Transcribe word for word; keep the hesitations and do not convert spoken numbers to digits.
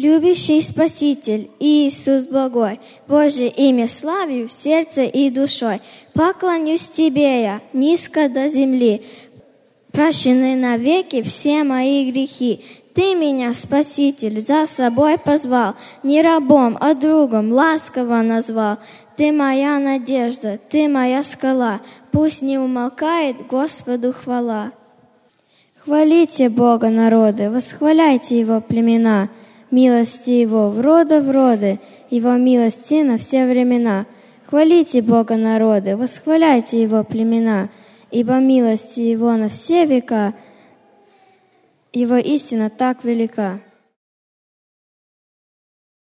Любящий Спаситель, Иисус благой, Божье имя славлю сердцем и душой. Поклонюсь Тебе я низко до земли, прощены навеки все мои грехи. Ты меня, Спаситель, за собой позвал, не рабом, а другом ласково назвал. Ты моя надежда, Ты моя скала, пусть не умолкает Господу хвала. Хвалите Бога, народы, восхваляйте Его племена, милости Его в роды в роды, Его милости на все времена. Хвалите Бога, народы, восхваляйте Его племена, ибо милости Его на все века, Его истина так велика.